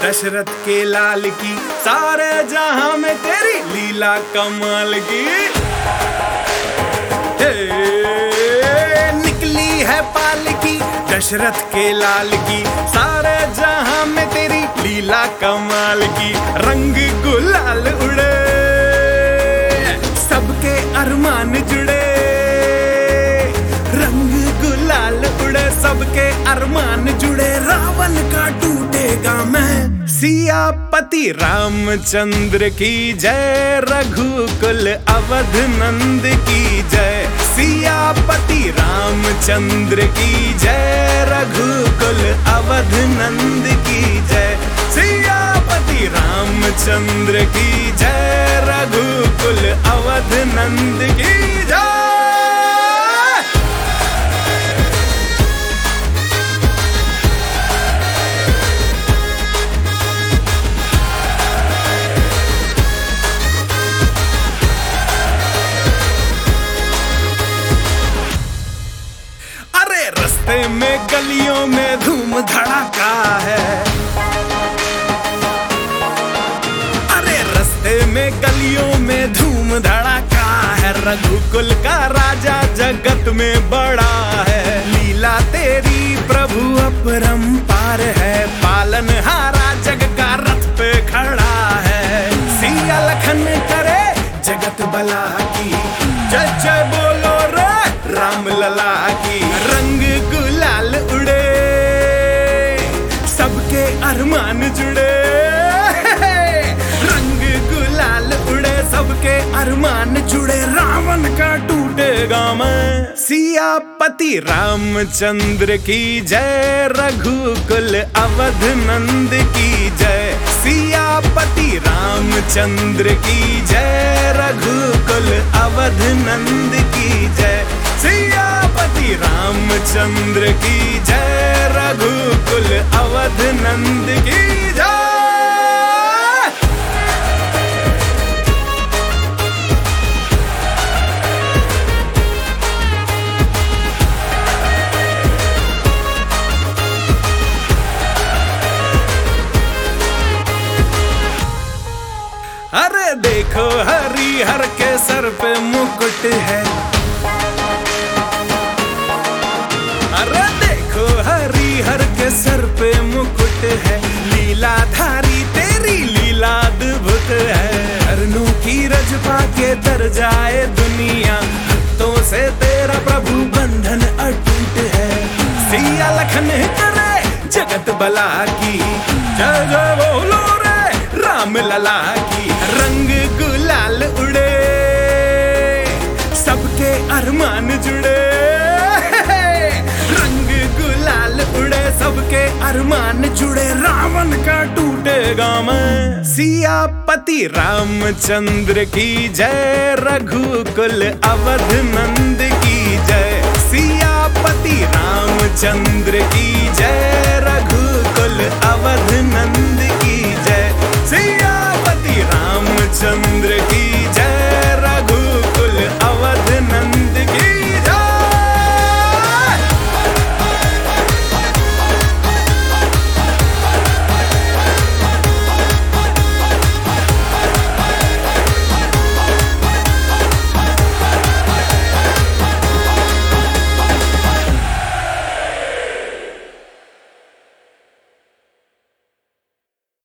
दशरथ के लाल की, सारे जहां में तेरी लीला कमाल की। निकली है पालकी दशरथ के लाल की, सारे जहां में तेरी लीला कमाल की। रंग गुलाल उड़े, सबके अरमान जुड़े, रंग गुलाल उड़े, सबके अरमान जुड़े। रावण का टूटेगा मैं, सियापति रामचंद्र की जय, रघुकुल अवध नंद की जय। सियापति रामचंद्र की जय, रघुकुल अवध नंद की जय। सियापति रामचंद्र की जय, रघुकुल अवध नंद की जय। रस्ते में गलियों में धूम धड़ाका है, अरे रस्ते में गलियों में धूम धड़ाका है। रघुकुल का राजा जगत में बड़ा है, लीला तेरी प्रभु अपरंपार है। पालनहारा जग का रथ पे खड़ा है, सिया लखन करे जगत भला की। जय जय बोलो रे राम लला की। रंग गुलाल उड़े, सबके अरमान जुड़े, रंग गुलाल उड़े, सबके अरमान जुड़े। रावण का टूटेगा मैं, सियापति रामचंद्र की जय, रघुकुल अवध नंद की जय। सियापति रामचंद्र की जय, रघुकुल अवध नंद की जय। सियापति रामचंद्र की जय, रघुकुल अवध नंद की जय। अरे देखो हरिहर के सर पे मुकुट है, अरे देखो हरिहर के सर पे मुकुट है। लीलाधारी तेरी लीला अद्भुत है, अरनों की रज पाके तर जाए दुनिया। भक्तों से तेरा प्रभु बंधन अटूट है, सिया लखन करे जगत भला की। जय जय बोलो रे राम लला की। रंग गुलाल उड़े, सबके अरमान जुड़े, रंग गुलाल उड़े, सबके अरमान जुड़े। रावण का टूटेगा मैं, सियापति रामचंद्र की जय, रघुकुल अवध नंद की जय। सियापति रामचंद्र की जय, रघुकुल अवध नंद